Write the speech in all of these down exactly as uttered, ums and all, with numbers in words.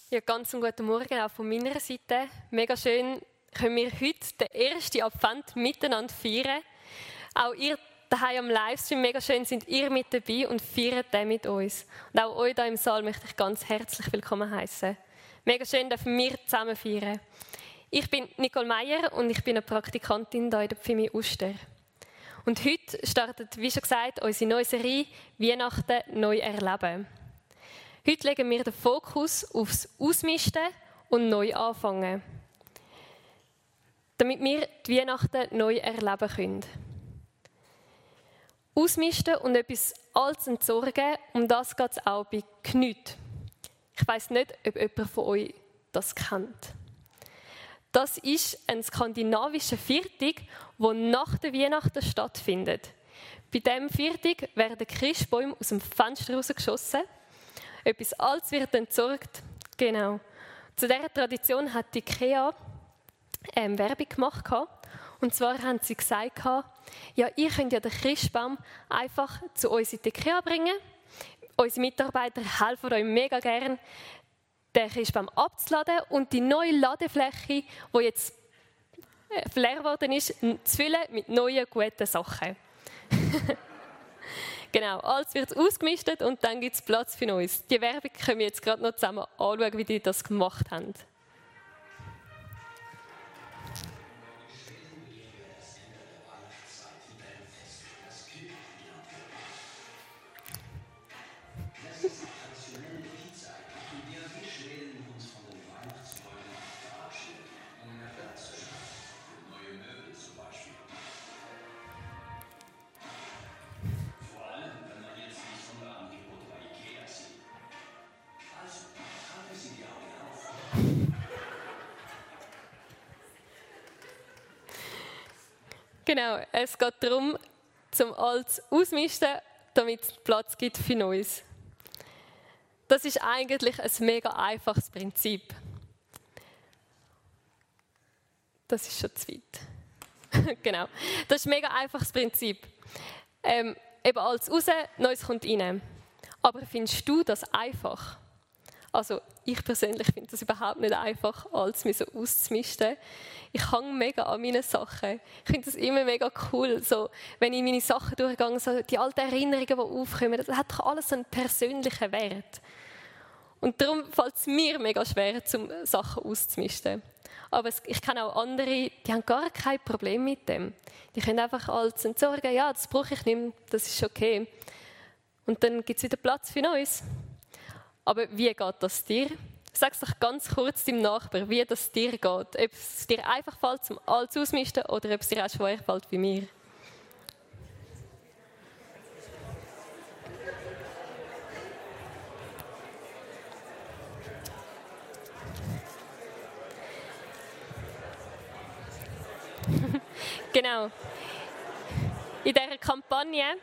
Ja, ganz einen guten Morgen auch von meiner Seite. Mega schön, können wir heute den ersten Advent miteinander feiern. Auch ihr daheim am Livestream, mega schön sind ihr mit dabei und feiert den mit uns. Und auch euch hier im Saal möchte ich ganz herzlich willkommen heißen. Mega schön, dürfen wir zusammen feiern. Ich bin Nicole Meyer und ich bin eine Praktikantin hier in der Pfimi Uster. Und heute startet, wie schon gesagt, unsere neue Serie «Weihnachten neu erleben». Heute legen wir den Fokus aufs Ausmisten und neu anfangen, damit wir die Weihnachten neu erleben können. Ausmisten und etwas Altes entsorgen, um das geht es auch bei Knüt. Ich weiss nicht, ob jemand von euch das kennt. Das ist ein skandinavischer Viertag, der nach der Weihnachten stattfindet. Bei diesem Viertag werden Christbäume aus dem Fenster rausgeschossen. Etwas Altes wird entsorgt. Genau. Zu dieser Tradition hat die IKEA ähm, Werbung gemacht. Und zwar haben sie gesagt, ja, ihr könnt ja den Christbaum einfach zu uns in die IKEA bringen. Unsere Mitarbeiter helfen euch mega gern, den Christbaum abzuladen und die neue Ladefläche, die jetzt leer geworden ist, zu füllen mit neuen, guten Sachen. Genau, alles wird ausgemistet und dann gibt es Platz für uns. Die Werbung können wir jetzt gerade noch zusammen anschauen, wie die das gemacht haben. Genau, es geht darum, zum Altes ausmisten, damit es Platz gibt für Neues. Das ist eigentlich ein mega einfaches Prinzip. Das ist schon zu weit. Genau, das ist ein mega einfaches Prinzip. Ähm, eben alles raus, Neues kommt rein. Aber findest du das einfach? Also ich persönlich finde das überhaupt nicht einfach, alles so auszumisten. Ich hänge mega an meinen Sachen. Ich finde das immer mega cool, so, wenn ich meine Sachen durchgehe, so die alten Erinnerungen, die aufkommen, das hat doch alles einen persönlichen Wert. Und darum fällt es mir mega schwer, zum Sachen auszumisten. Aber es, ich kenne auch andere, die haben gar kein Problem mit dem. Die können einfach alles entsorgen, ja, das brauche ich nicht mehr, das ist okay. Und dann gibt es wieder Platz für Neues. Aber wie geht das dir? Sag es doch ganz kurz deinem Nachbarn, wie das dir geht. Ob es dir einfach fällt, zum alles auszumisten, oder ob es dir auch schwer fällt wie mir. Genau. In dieser Kampagne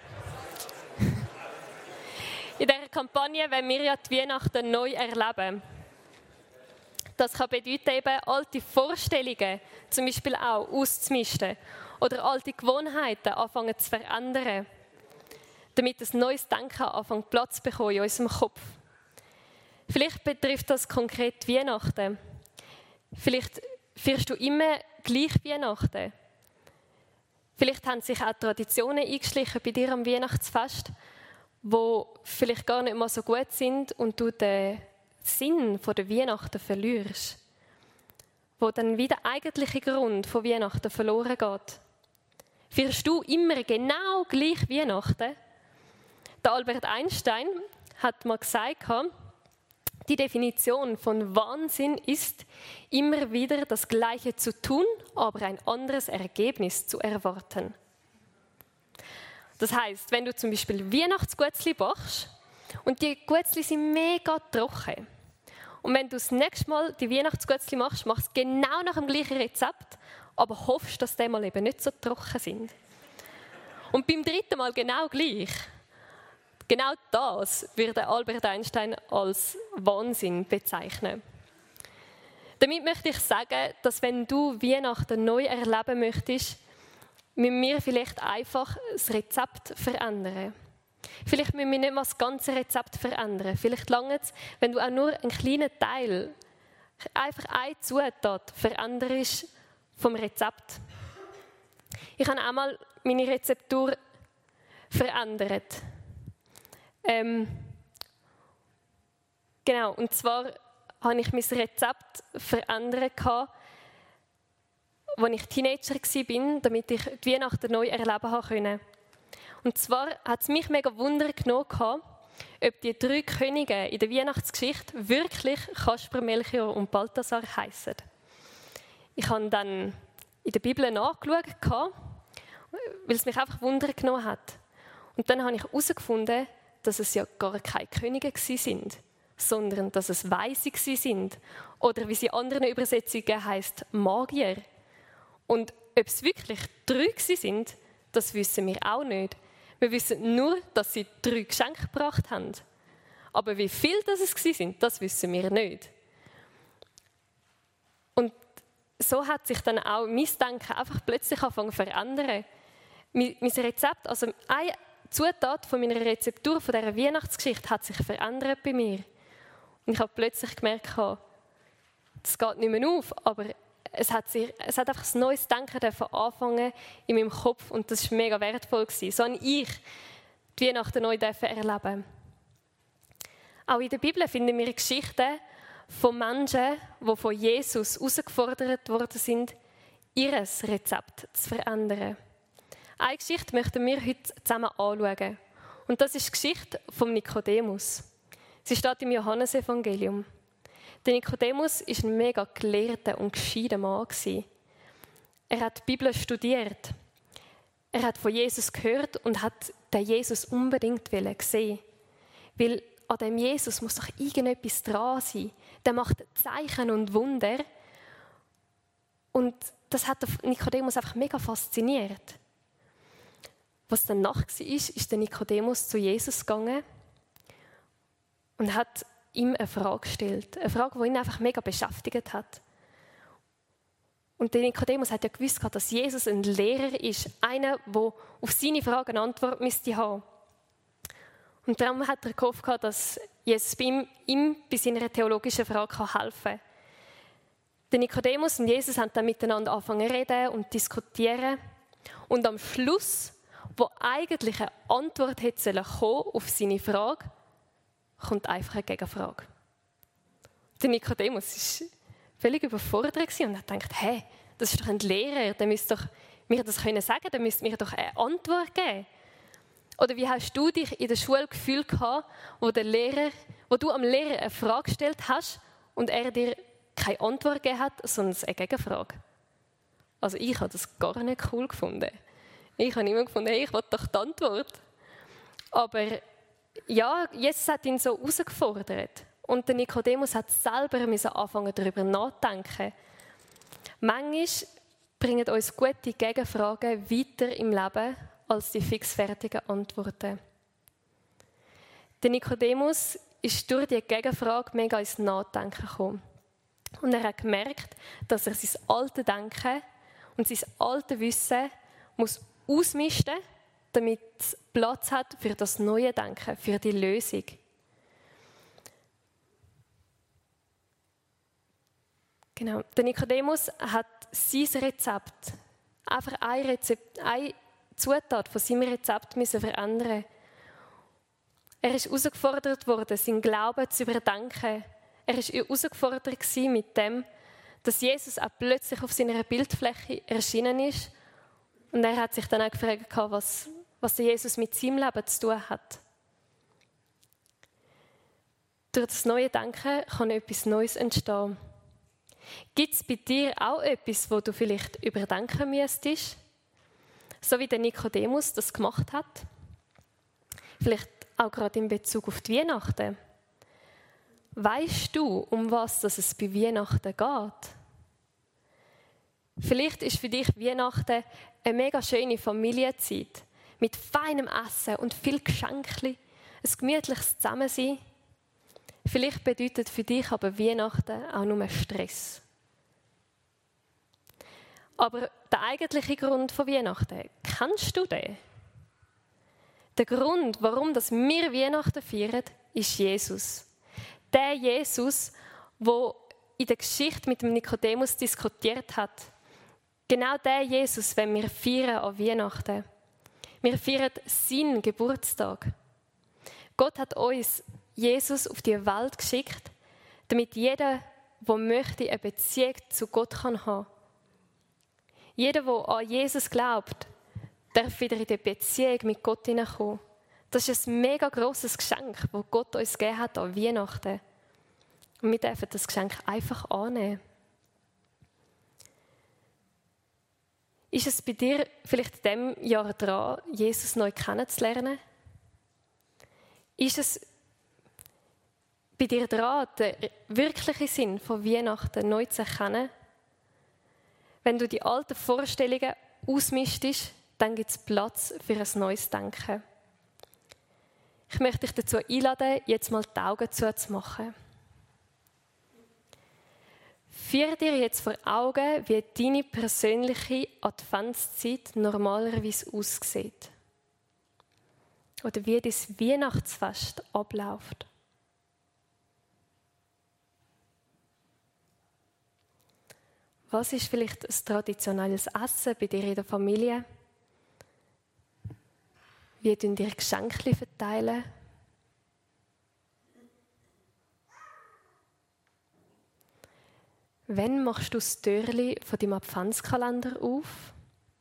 In dieser Kampagne wollen wir ja die Weihnachten neu erleben. Das kann bedeuten, eben alte Vorstellungen zum Beispiel auch auszumisten oder alte Gewohnheiten anfangen zu verändern, damit ein neues Denken anfängt Platz zu bekommen in unserem Kopf. Vielleicht betrifft das konkret Weihnachten. Vielleicht feierst du immer gleich Weihnachten. Vielleicht haben sich auch Traditionen eingeschlichen bei dir am Weihnachtsfest, die vielleicht gar nicht mal so gut sind und du den Sinn der Weihnachten verlierst. Wo dann wieder der eigentliche Grund von Weihnachten verloren geht. Feierst du immer genau gleich Weihnachten? Der Albert Einstein hat mal gesagt, die Definition von Wahnsinn ist, immer wieder das Gleiche zu tun, aber ein anderes Ergebnis zu erwarten. Das heisst, wenn du zum Beispiel Weihnachtsguetzli bachst und die Guetzli sind mega trocken. Und wenn du das nächste Mal die Weihnachtsguetzli machst, machst du es genau nach dem gleichen Rezept, aber hoffst, dass die mal eben nicht so trocken sind. Und beim dritten Mal genau gleich. Genau das würde Albert Einstein als Wahnsinn bezeichnen. Damit möchte ich sagen, dass wenn du Weihnachten neu erleben möchtest, müssen wir vielleicht einfach das Rezept verändern. Vielleicht müssen wir nicht mal das ganze Rezept verändern. Vielleicht langt es, wenn du auch nur einen kleinen Teil, einfach eine Zutat veränderst vom Rezept. Ich habe auch mal meine Rezeptur verändert. Ähm, genau, und zwar habe ich mein Rezept verändert, als ich Teenager war, damit ich die Weihnachten neu erleben konnte. Und zwar hat es mich mega Wunder genommen, ob die drei Könige in der Weihnachtsgeschichte wirklich Kasper, Melchior und Balthasar heissen. Ich habe dann in der Bibel nachgeschaut, weil es mich einfach Wunder genommen hat. Und dann habe ich herausgefunden, dass es ja gar keine Könige waren, sondern dass es Weise waren. Oder wie sie in anderen Übersetzungen heisst, Magier. Und ob es wirklich drei sind, das wissen wir auch nicht. Wir wissen nur, dass sie drei Geschenke gebracht haben. Aber wie viel das es waren, das wissen wir nicht. Und so hat sich dann auch mein Denken einfach plötzlich angefangen zu verändern. Mein Rezept, also eine Zutat von meiner Rezeptur von dieser Weihnachtsgeschichte hat sich verändert bei mir. Und ich habe plötzlich gemerkt, das geht nicht mehr auf, aber es hat, sich, es hat einfach ein neues Denken angefangen in meinem Kopf und das war mega wertvoll. So habe ich die Weihnachten neu erleben. Auch in der Bibel finden wir Geschichten von Menschen, die von Jesus herausgefordert worden sind, ihr Rezept zu verändern. Eine Geschichte möchten wir heute zusammen anschauen. Und das ist die Geschichte von Nikodemus. Sie steht im Johannesevangelium. Der Nikodemus war ein mega gelehrter und gescheiter Mann. Er hat die Bibel studiert. Er hat von Jesus gehört und hat den Jesus unbedingt sehen. Weil an dem Jesus muss doch irgendetwas dran sein. Der macht Zeichen und Wunder. Und das hat Nikodemus einfach mega fasziniert. Was dann nach war, ist der Nikodemus zu Jesus gegangen und hat ihm eine Frage gestellt. Eine Frage, die ihn einfach mega beschäftigt hat. Und der Nikodemus hat ja gewusst, dass Jesus ein Lehrer ist. Einer, der auf seine Fragen eine Antwort müsste haben. Und darum hat er gehofft, dass Jesus ihm, ihm bei seiner theologischen Frage helfen kann. Der Nikodemus und Jesus haben dann miteinander angefangen zu reden und diskutieren. Und am Schluss, wo eigentlich eine Antwort hätte kommen auf seine Frage, kommt einfach eine Gegenfrage. Der Nikodemus war völlig überfordert und hat gedacht, hey, das ist doch ein Lehrer, der müsste doch mir das können sagen, der müsste mir doch eine Antwort geben. Oder wie hast du dich in der Schule gefühlt gehabt, wo, der Lehrer, wo du am Lehrer eine Frage gestellt hast und er dir keine Antwort gegeben hat, sondern eine Gegenfrage? Also ich habe das gar nicht cool gefunden. Ich habe immer gefunden, hey, ich will doch die Antwort. Aber ja, Jesus hat ihn so herausgefordert. Und der Nikodemus hat selber anfangen, darüber nachzudenken. Manchmal bringen uns gute Gegenfragen weiter im Leben als die fixfertigen Antworten. Der Nikodemus ist durch diese Gegenfrage mega ins Nachdenken gekommen. Und er hat gemerkt, dass er sein altes Denken und sein altes Wissen muss ausmisten, damit es Platz hat für das neue Denken, für die Lösung. Genau. Der Nikodemus hat sein Rezept, einfach ein Rezept, eine Zutat von seinem Rezept müssen verändern. Er ist herausgefordert worden, seinen Glauben zu überdenken. Er war herausgefordert mit dem, dass Jesus auch plötzlich auf seiner Bildfläche erschienen ist. Und er hat sich dann auch gefragt, was, was Jesus mit seinem Leben zu tun hat. Durch das neue Denken kann etwas Neues entstehen. Gibt es bei dir auch etwas, wo du vielleicht überdenken müsstest? So wie der Nikodemus das gemacht hat? Vielleicht auch gerade in Bezug auf die Weihnachten. Weißt du, um was es bei Weihnachten geht? Vielleicht ist für dich Weihnachten eine mega schöne Familienzeit mit feinem Essen und viel Geschenken, ein gemütliches Zusammensein. Vielleicht bedeutet für dich aber Weihnachten auch nur Stress. Aber der eigentliche Grund von Weihnachten, kennst du den? Der Grund, warum das wir Weihnachten feiern, ist Jesus. Der Jesus, der in der Geschichte mit dem Nikodemus diskutiert hat. Genau der Jesus, wenn wir feiern an Weihnachten. Wir feiern seinen Geburtstag. Gott hat uns Jesus auf die Welt geschickt, damit jeder, der möchte, eine Beziehung zu Gott kann haben. Jeder, der an Jesus glaubt, darf wieder in die Beziehung mit Gott hineinkommen. Das ist ein mega grosses Geschenk, das Gott uns gegeben hat an Weihnachten. Und wir dürfen das Geschenk einfach annehmen. Ist es bei dir vielleicht in diesem Jahr dran, Jesus neu kennenzulernen? Ist es bei dir dran, den wirklichen Sinn von Weihnachten neu zu erkennen? Wenn du die alten Vorstellungen ausmistest, dann gibt es Platz für ein neues Denken. Ich möchte dich dazu einladen, jetzt mal die Augen zuzumachen. Führe dir jetzt vor Augen, wie deine persönliche Adventszeit normalerweise aussieht. Oder wie dein Weihnachtsfest abläuft. Was ist vielleicht ein traditionelles Essen bei dir in der Familie? Wie tun dir Geschenke verteilen? Wann machst du das Türchen von deinem Adventskalender auf?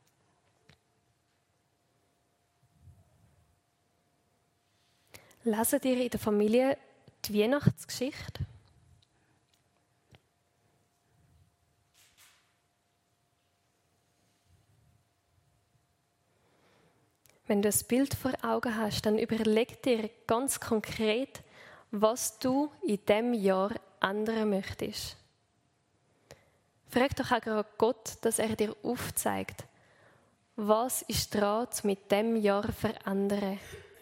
Lesen dir in der Familie die Weihnachtsgeschichte? Wenn du ein Bild vor Augen hast, dann überleg dir ganz konkret, was du in diesem Jahr ändern möchtest. Frag doch auch gerade Gott, dass er dir aufzeigt, was ist dran, um mit diesem Jahr zu verändern.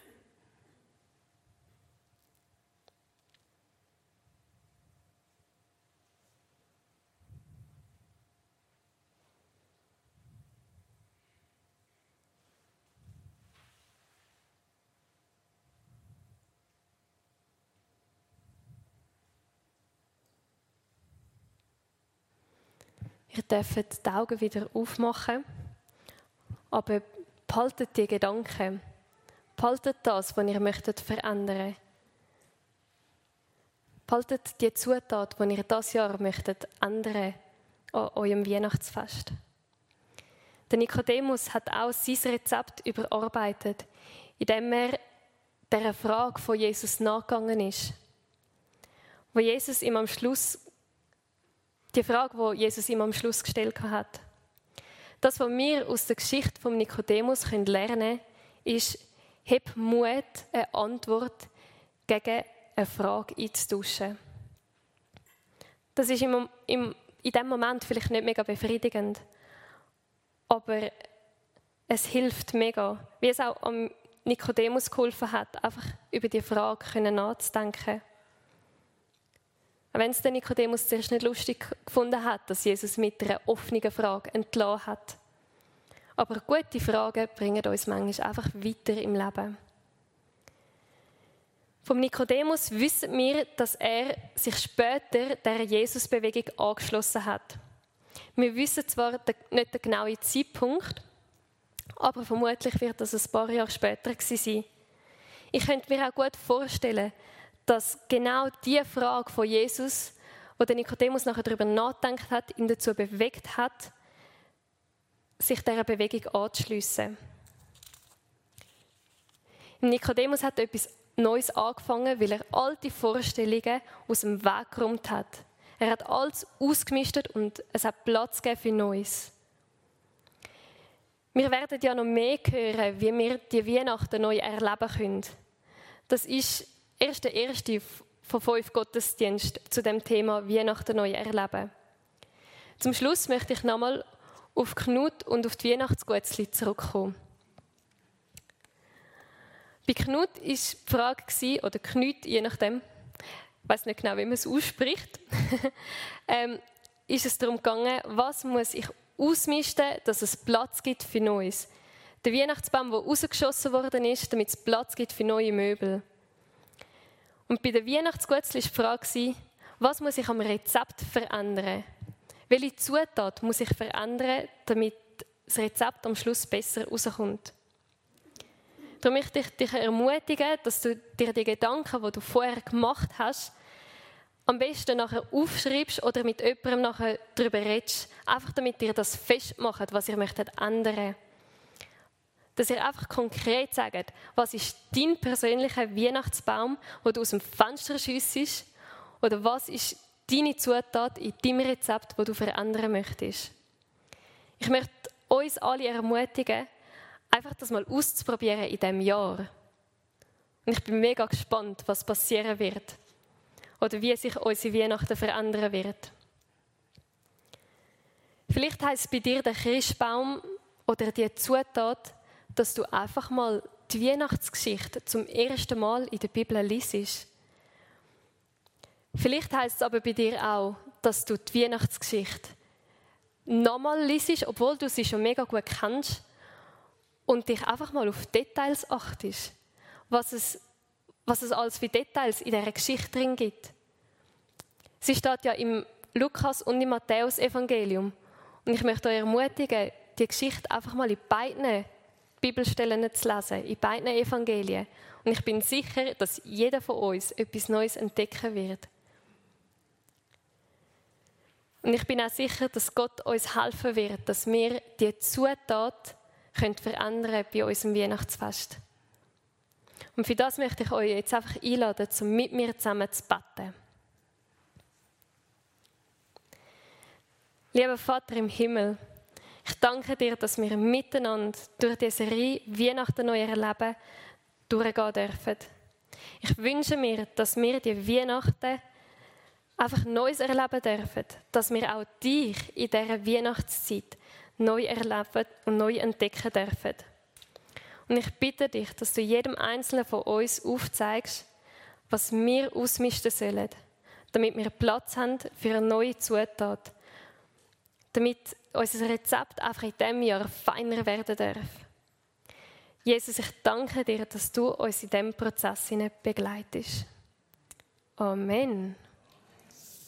Ihr dürft die Augen wieder aufmachen, aber behaltet die Gedanken. Behaltet das, was ihr möchtet verändern. Behaltet die Zutat, die ihr dieses Jahr möchtet ändern an eurem Weihnachtsfest. Der Nikodemus hat auch sein Rezept überarbeitet, indem er dieser Frage von Jesus nachgegangen ist. Wo Jesus ihm am Schluss Die Frage, die Jesus ihm am Schluss gestellt hat. Das, was wir aus der Geschichte von Nikodemus lernen können, ist, hab Mut, eine Antwort gegen eine Frage einzutauschen. Das ist im, im, in diesem Moment vielleicht nicht mega befriedigend, aber es hilft mega, wie es auch am Nikodemus geholfen hat, einfach über die Frage nachzudenken. Auch wenn es der Nikodemus zuerst nicht lustig gefunden hat, dass Jesus mit einer offenen Frage entlassen hat. Aber gute Fragen bringen uns manchmal einfach weiter im Leben. Vom Nikodemus wissen wir, dass er sich später der Jesus-Bewegung angeschlossen hat. Wir wissen zwar nicht den genauen Zeitpunkt, aber vermutlich wird das ein paar Jahre später gewesen sein. Ich könnte mir auch gut vorstellen, dass genau die Frage von Jesus, wo der Nikodemus nachher darüber nachgedacht hat, ihn dazu bewegt hat, sich dieser Bewegung anzuschliessen. Nikodemus hat etwas Neues angefangen, weil er alte Vorstellungen aus dem Weg geräumt hat. Er hat alles ausgemistet und es hat Platz gegeben für Neues. Wir werden ja noch mehr hören, wie wir die Weihnachten neu erleben können. Das ist erst der erste von fünf Gottesdiensten zu dem Thema Weihnachten neu erleben. Zum Schluss möchte ich nochmal auf Knut und auf die Weihnachtsguetzli zurückkommen. Bei Knut war die Frage, oder Knut, je nachdem, ich weiß nicht genau, wie man es ausspricht, ähm, ist es darum gegangen, was muss ich ausmisten, dass es Platz gibt für Neues. Der Weihnachtsbaum, der rausgeschossen worden ist, damit es Platz gibt für neue Möbel. Und bei den Weihnachtsguetzli war die Frage, was muss ich am Rezept verändern? Welche Zutat muss ich verändern, damit das Rezept am Schluss besser rauskommt? Darum möchte ich dich ermutigen, dass du dir die Gedanken, die du vorher gemacht hast, am besten nachher aufschreibst oder mit jemandem nachher darüber redest, einfach damit ihr das festmacht, was ihr möchtet ändern. Dass ihr einfach konkret sagt, was ist dein persönlicher Weihnachtsbaum, den du aus dem Fenster schiessest, oder was ist deine Zutat in deinem Rezept, das du verändern möchtest. Ich möchte uns alle ermutigen, einfach das mal auszuprobieren in diesem Jahr. Und ich bin mega gespannt, was passieren wird. Oder wie sich unsere Weihnachten verändern wird. Vielleicht heisst es bei dir der Christbaum oder die Zutat, dass du einfach mal die Weihnachtsgeschichte zum ersten Mal in der Bibel liest. Vielleicht heisst es aber bei dir auch, dass du die Weihnachtsgeschichte nochmal liest, obwohl du sie schon mega gut kennst, und dich einfach mal auf Details achtest, was es, was es alles für Details in dieser Geschichte drin gibt. Sie steht ja im Lukas- und im Matthäus-Evangelium. Und ich möchte euch ermutigen, die Geschichte einfach mal in beiden Bibelstellen zu lesen, in beiden Evangelien. Und ich bin sicher, dass jeder von uns etwas Neues entdecken wird. Und ich bin auch sicher, dass Gott uns helfen wird, dass wir die Zutat können verändern bei unserem Weihnachtsfest. Und für das möchte ich euch jetzt einfach einladen, um mit mir zusammen zu beten. Lieber Vater im Himmel, ich danke dir, dass wir miteinander durch diese Serie Weihnachten neu erleben durchgehen dürfen. Ich wünsche mir, dass wir die Weihnachten einfach Neues erleben dürfen, dass wir auch dich in dieser Weihnachtszeit neu erleben und neu entdecken dürfen. Und ich bitte dich, dass du jedem Einzelnen von uns aufzeigst, was wir ausmisten sollen, damit wir Platz haben für eine neue Zutat, damit unser Rezept einfach in diesem Jahr feiner werden darf. Jesus, ich danke dir, dass du uns in diesem Prozess begleitest. Amen.